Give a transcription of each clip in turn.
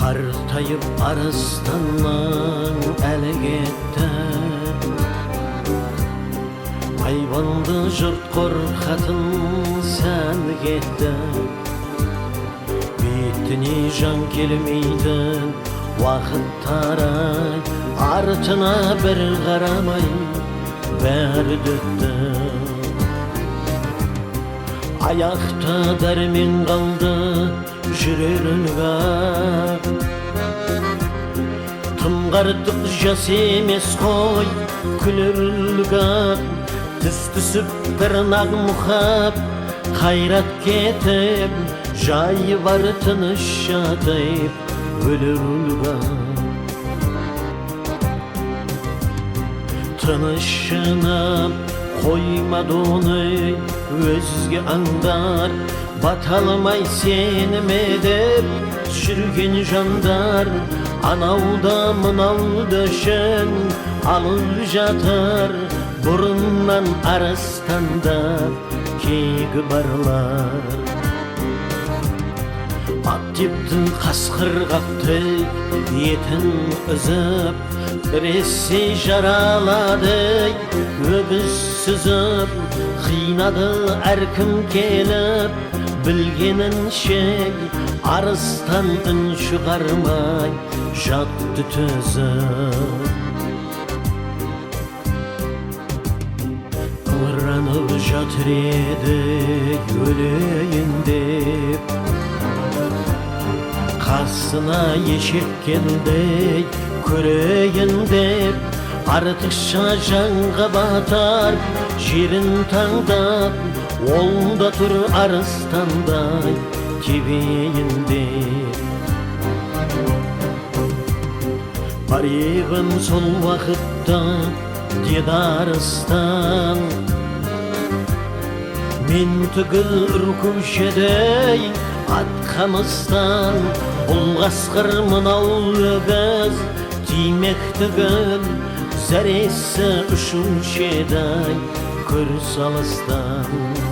Қартайып арыстаннан әлі кетті, айбанды жұрт қорқатын сән кетті. Бетіне жан келмейді уақыт тарай, артына бір қарамай бәрі өтті. Аяқта дәрмен қалды жүрерінға, тым артық жас емес қой күлерілға. Тіс түсіп тырнақ мұхап қайрат кетіп, жайы бар тыныш жатып өлерілға. Тынышына қоймады оны өзге аңдар, баталмай сенімедіп жүрген жандар. Анауда мынауды шын алып жатыр, бұрыннан арыстанда кегі барлар. Аттептің қасқыр қақты етін үзіп, біресе жаралады өгіз сүзіп. Қинады әркім келіп білгенінше, арыстан үн шығармай жатты төзіп. Ыңыранып жатыр еді өлейін деп, қасына ешек келді көрейін деп. Артықша жанға батар жерін таңдап, олда тұр арыстандай тебейін деп. Бар ебім сол уақытта деді арыстан, мен түгіл үркушедей ат қамыстан. Бұл қасқыр мынау өгіз тимек түгіл, зәресі ұшушедай көріс алыстан.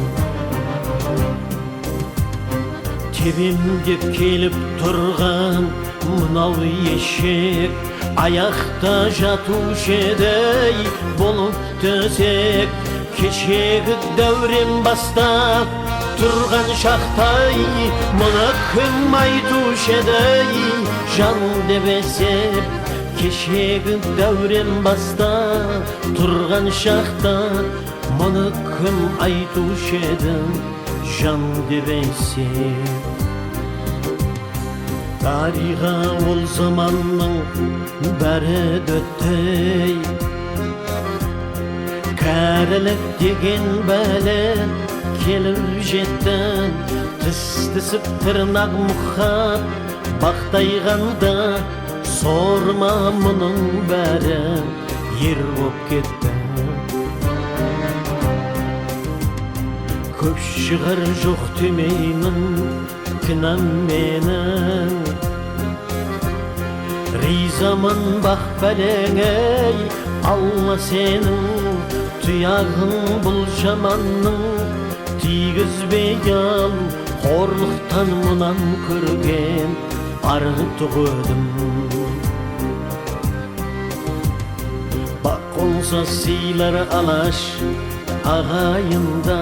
Тебем деп келіп тұрған мынау ешек, аяқта жатушедей болып төсек. Кешегі дәурен бастап тұрған шақтай, мұны кім айтушедей жан деп есеп. Кешегі дәурен бастап тұрған шақта, мұны кім айтушеді жан деп есеп. Дариға ол заманның бәрі өтті, кәрілік деген бәле келіп жетті. Тіс тісіп тырнақ мұхап бақтайғанда, сорма мұның бәрі ер боп кетті. Көп шығар жоқ демеймін кінәм менің, ризамын бақ бәлеңе Алла сенің. Тұяғың бұл жаманның тигізбей ал, қорлықтан мұнан көрген артық өдім. Бақ қонса сыйлар алаш ағайында,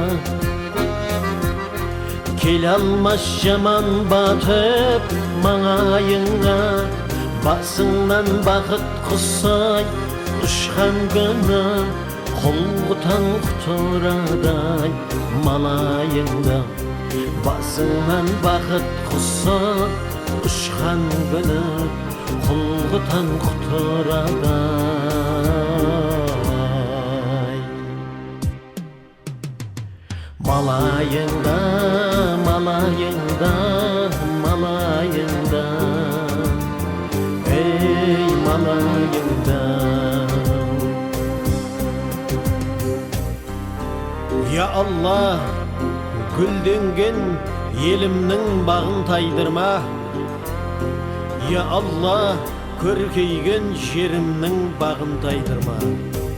келе алмас жаман батып маңайыңа. Басыңнан бақыт құсай ұшқан күні, құлғытан құтырадай малайыңда. Басыңнан бақыт құсай ұшқан күні, құлғытан құтырадай малайыңда, малайыңда, малайыңда, ей малайыңда. Я Алла, гүлденген елімнің бағын тайдырма. Я Алла, көркейген жерімнің бағын тайдырма.